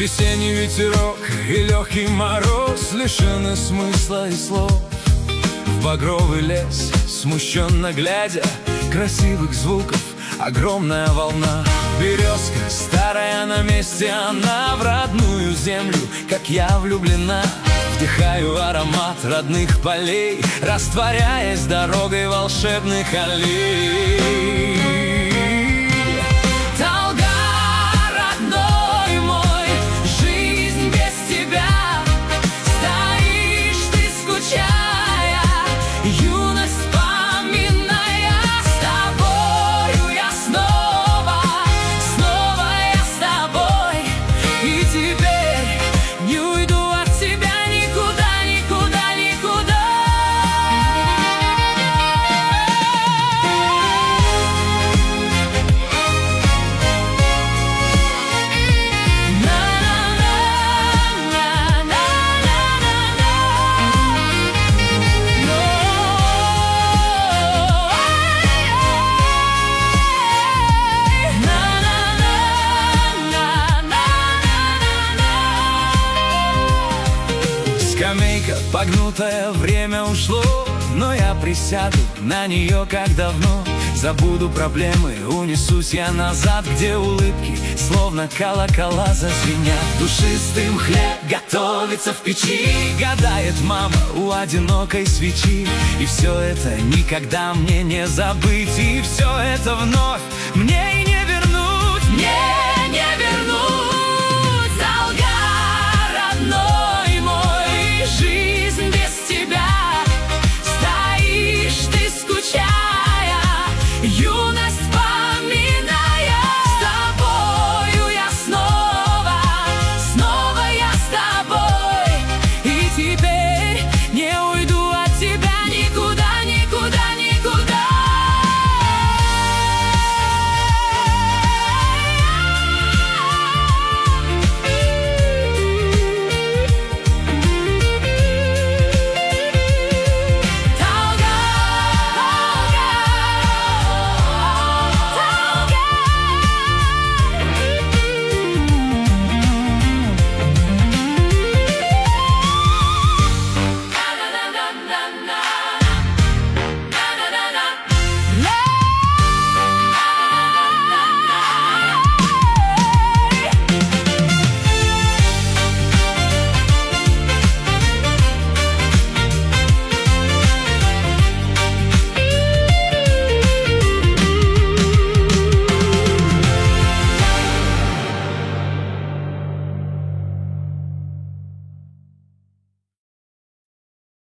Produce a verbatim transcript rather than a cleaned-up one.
Весенний ветерок и легкий мороз лишены смысла и слов. В багровый лес, смущенно глядя, красивых звуков огромная волна. Березка старая на месте, она в родную землю, как я, влюблена. Вдыхаю аромат родных полей, растворяясь дорогой волшебных аллей. Скамейка погнутая, время ушло, но я присяду на нее, как давно. Забуду проблемы, унесусь я назад, где улыбки, словно колокола, зазвенят. Душистым хлеб готовится в печи, гадает мама у одинокой свечи. И все это никогда мне не забыть, и все это вновь мне